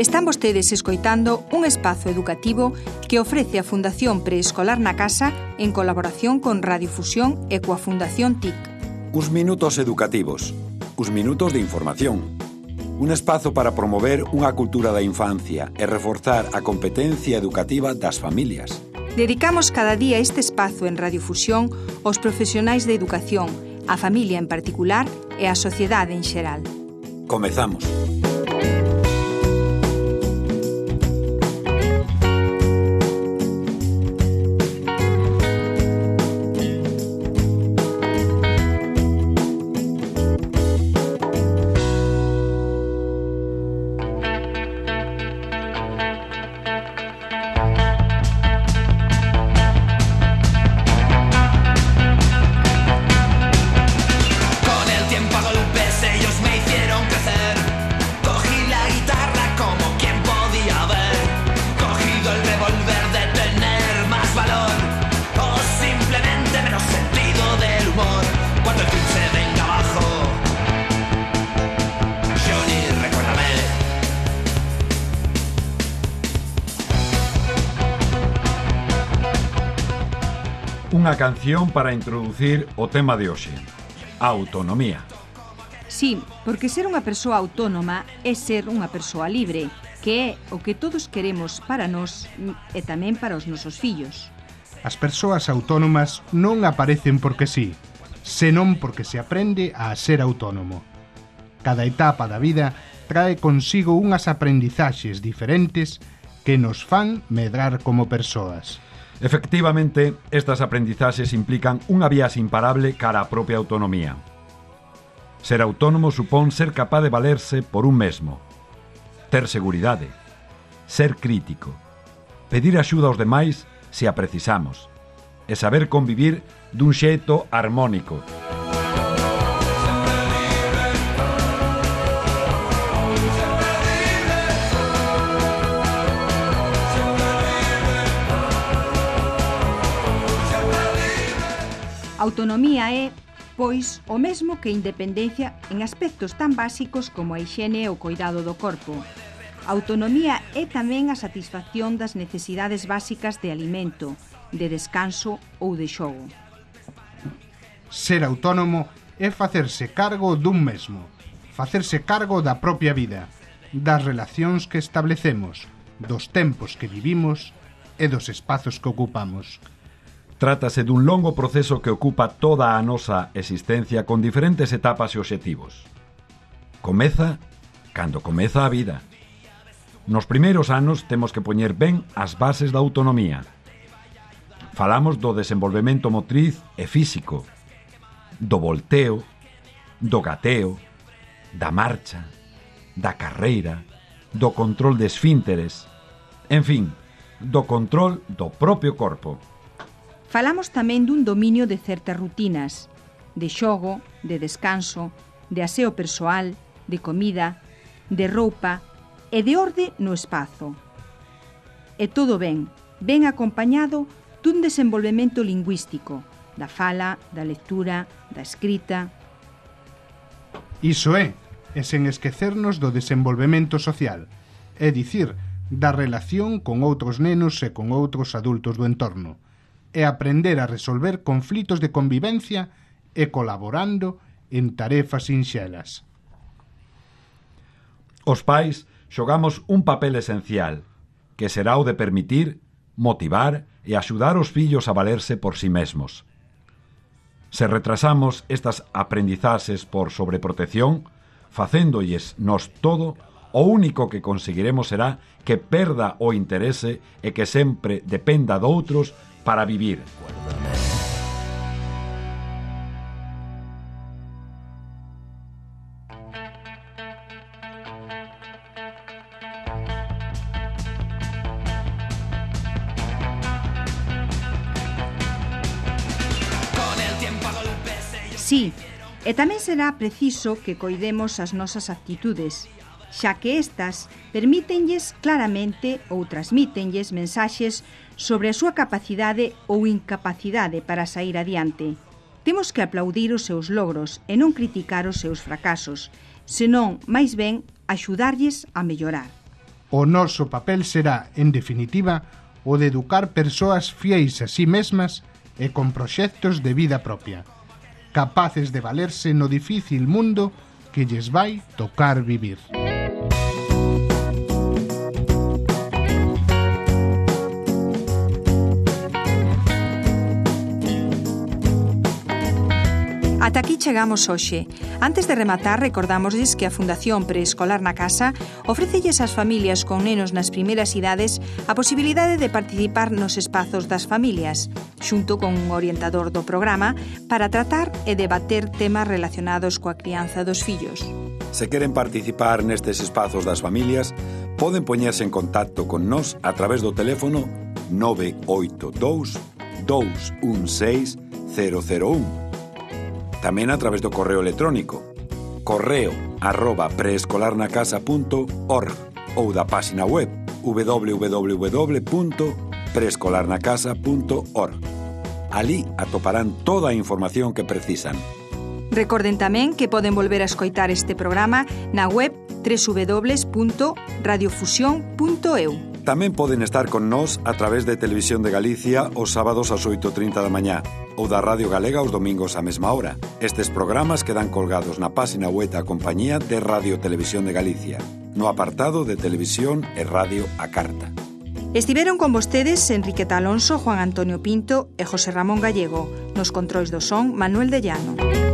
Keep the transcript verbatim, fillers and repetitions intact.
Están vostedes escoitando un espazo educativo que ofrece a Fundación Preescolar na Casa en colaboración con Radiofusión e coa Fundación T I C. Uns minutos educativos, uns minutos de información. Un espazo para promover unha cultura da infancia e reforzar a competencia educativa das familias. Dedicamos cada día este espazo en Radiofusión aos profesionais de educación, a familia en particular e a sociedade en xeral. Comezamos. Unha canción para introducir o tema de hoxe, a autonomía. Sí, porque ser unha persoa autónoma é ser unha persoa libre, que é o que todos queremos para nós e tamén para os nosos fillos. As persoas autónomas non aparecen porque sí, senón porque se aprende a ser autónomo. Cada etapa da vida trae consigo unhas aprendizaxes diferentes que nos fan medrar como persoas. Efectivamente, estas aprendizaxes implican unha viaxe imparable cara á propia autonomía. Ser autónomo supón ser capaz de valerse por un mesmo, ter seguridade, ser crítico, pedir axuda aos demais se a precisamos e saber convivir dun xeito armónico. Autonomía é, pois, o mesmo que independencia en aspectos tan básicos como a hixiene e o coidado do corpo. Autonomía é tamén a satisfacción das necesidades básicas de alimento, de descanso ou de xogo. Ser autónomo é facerse cargo dun mesmo, facerse cargo da propia vida, das relacións que establecemos, dos tempos que vivimos e dos espazos que ocupamos. Trátase dun longo proceso que ocupa toda a nosa existencia con diferentes etapas e obxectivos. Comeza cando comeza a vida. Nos primeiros anos temos que poñer ben as bases da autonomía. Falamos do desenvolvemento motriz e físico, do volteo, do gateo, da marcha, da carreira, do control de esfínteres, en fin, do control do propio corpo. Falamos tamén dun dominio de certas rutinas, de xogo, de descanso, de aseo persoal, de comida, de roupa e de orde no espazo. E todo ben, ben acompañado dun desenvolvemento lingüístico, da fala, da lectura, da escrita. Iso é, e sen esquecernos do desenvolvemento social, é dicir, da relación con outros nenos e con outros adultos do entorno, e aprender a resolver conflitos de convivencia e colaborando en tarefas sinxelas. Os pais xogamos un papel esencial, que será o de permitir, motivar e axudar os fillos a valerse por si mesmos. Se retrasamos estas aprendizaxes por sobreprotección, facéndolles nos todo, o único que conseguiremos será que perda o interese e que sempre dependa doutros para vivir. Sí, e tamén será preciso que coidemos as nosas actitudes, xa que estas permítenlles claramente ou transmítenlles mensaxes sobre a súa capacidade ou incapacidade para sair adiante. Temos que aplaudir os seus logros e non criticar os seus fracasos, senón, máis ben, axudarlles a mellorar. O noso papel será, en definitiva, o de educar persoas fiéis a sí mesmas e con proxectos de vida propia, capaces de valerse no difícil mundo que lles vai tocar vivir. Ata aquí chegamos hoxe. Antes de rematar, recordamosles que a Fundación Preescolar na Casa ofrécelles ás familias con nenos nas primeiras idades a posibilidade de participar nos espazos das familias, xunto con un orientador do programa, para tratar e debater temas relacionados coa crianza dos fillos. Se queren participar nestes espazos das familias, poden poñerse en contacto con nós a través do teléfono nove oito dous, dous un seis, cero cero un. Tamén a través do correo electrónico correo arroba preescolarnacasa punto org ou da páxina web w w w punto preescolarnacasa punto org. Ali atoparán toda a información que precisan. Recorden tamén que poden volver a escoitar este programa na web w w w punto radiofusión punto e u. Tamén poden estar con nós a través de Televisión de Galicia os sábados ás oito e trinta da mañá ou da Radio Galega os domingos á mesma hora. Estes programas quedan colgados na páxina web da compañía de Radio Televisión de Galicia, no apartado de Televisión e Radio a Carta. Estiveron con vostedes Enriqueta Alonso, Juan Antonio Pinto e José Ramón Gallego. Nos controis do son, Manuel de Llano.